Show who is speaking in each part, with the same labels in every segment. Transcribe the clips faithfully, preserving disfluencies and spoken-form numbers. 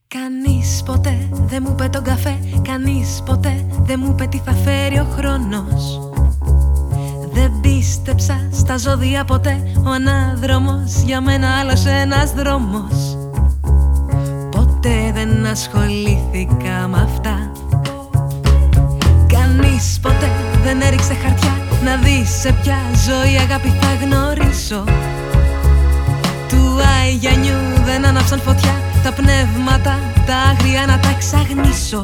Speaker 1: Κανείς ποτέ δεν μου είπε τον καφέ, κανείς ποτέ δεν μου είπε τι θα φέρει ο χρόνος. Δεν πίστεψα στα ζώδια ποτέ, ο ανάδρομος για μένα άλλος ένας δρόμος. Ποτέ δεν ασχολήθηκα με αυτά. Κανείς ποτέ δεν έριξε χαρτιά να δει σε ποια ζωή αγάπη θα γνωρίσω. Του Αγιανιού δεν άναψαν φωτιά τα πνεύματα, τα άγρια να τα εξαγνίσω.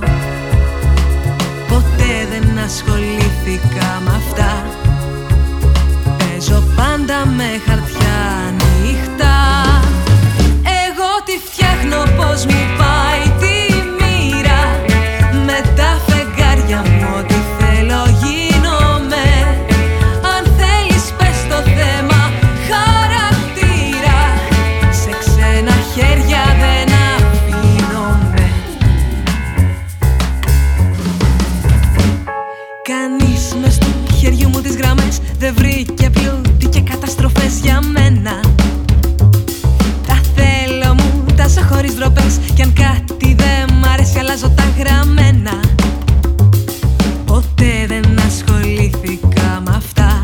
Speaker 1: Ποτέ δεν ασχολήθηκα με αυτά. Παίζω πάντα με χαρτιά νύχτα. Εγώ τη φτιάχνω πως μου πάει τη μοίρα. Με τα φεγγάρια μου ό,τι θέλω γίνομαι. Αν θέλεις πες το θέμα χαρακτήρα. Σε ξένα χέρια δεν αφήνομαι. Κανείς μες του χεριού μου τις γραμμές δεν βρήκε πλούτη και καταστροφές για μένα. Τα θέλω μου, τα ζω χωρίς ντροπές. Κι αν κάτι δεν μ' αρέσει αλλάζω τα γραμμένα. Ποτέ δεν ασχολήθηκα με αυτά.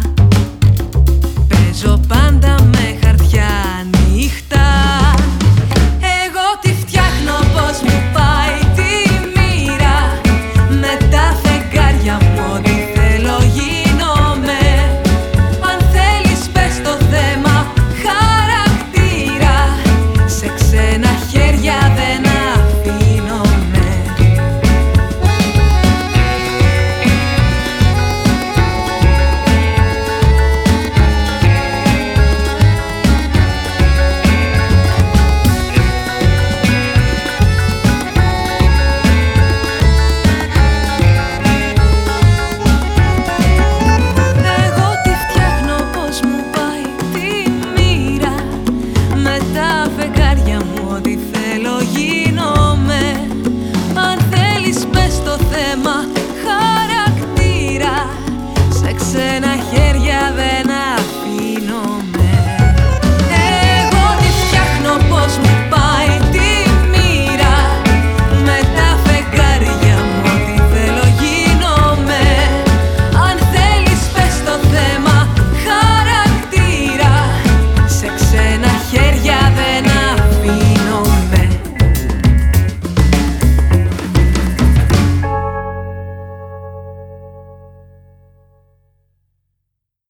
Speaker 1: Παίζω πάντα με χαρτιά νύχτα. Εγώ τη φτιάχνω πως μου πάει τη μοίρα. Με τα φεγγάρια μου ό,τι θέλω γίνομαι. Αν θέλεις πες το θέμα χαρακτήρα. Σε ξένα χέρια δεν αφήνομαι. Εγώ τη φτιάχνω πως μου πάει τη μοίρα. Με τα φεγγάρια μου ό,τι θέλω γίνομαι. Αν θέλεις πες το θέμα χαρακτήρα. Σε ξένα χέρια δεν